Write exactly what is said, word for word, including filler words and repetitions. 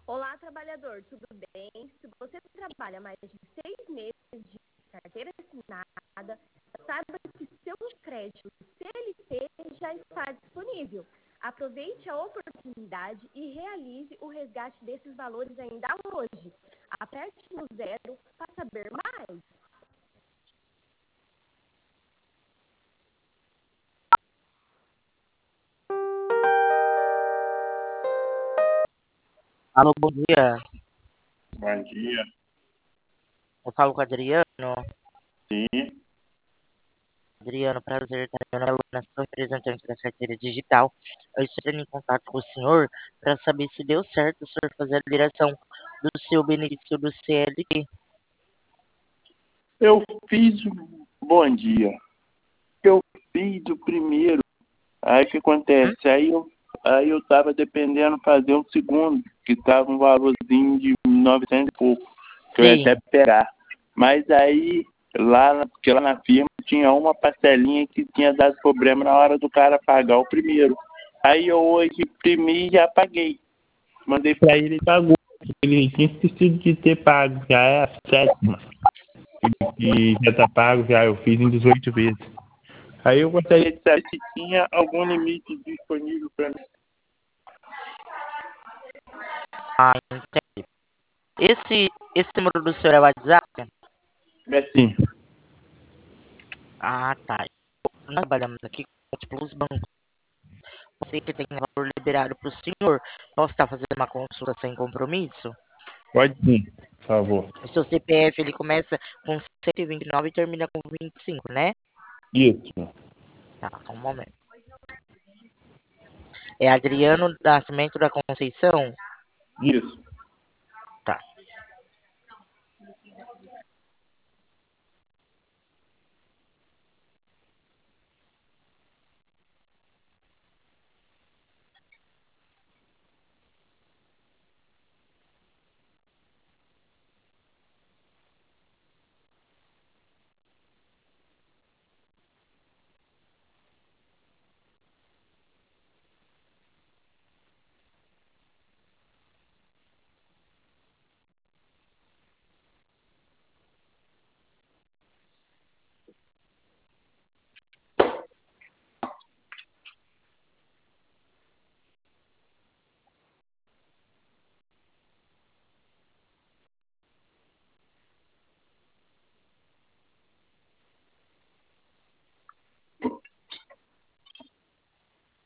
Olá, trabalhador, tudo bem? Se você trabalha mais de seis meses de carteira assinada, saiba que seu crédito C L T já está disponível. Aproveite a oportunidade e realize o resgate desses valores ainda hoje. Aperte no zero para saber mais. Alô, bom dia. Bom dia. Eu falo com o Adriano. Sim. Adriano, prazer. Meu nome é Luana, sou representante da carteira digital. Eu estou entrando em contato com o senhor para saber se deu certo o senhor fazer a liberação do seu benefício do C L T. Eu fiz o... Bom dia. Eu fiz o primeiro. Aí o que Hum? acontece? Aí eu, aí eu tava dependendo fazer um segundo, que tava um valorzinho de novecentos e pouco, que eu ia até Sim. pegar. Mas aí, lá, na- porque lá na firma tinha uma parcelinha que tinha dado problema na hora do cara pagar o primeiro. Aí eu hoje imprimi e já paguei. Mandei pra ele e pagou. Ele tinha esquecido de ter pago, já é a sétima. E já tá pago, já eu fiz em dezoito vezes. Aí eu gostaria de saber se tinha algum limite disponível para mim. Ah, entendi. Esse, esse número do senhor é o WhatsApp? É sim. Ah, tá. Nós trabalhamos aqui com múltiplos bancos. Você que tem valor liberado para o senhor, posso estar fazendo uma consulta sem compromisso? Pode sim, por favor. O seu C P F ele começa com cento e vinte e nove e termina com vinte e cinco, né? Isso, Tá, só um momento. É Adriano Nascimento da Conceição? isso.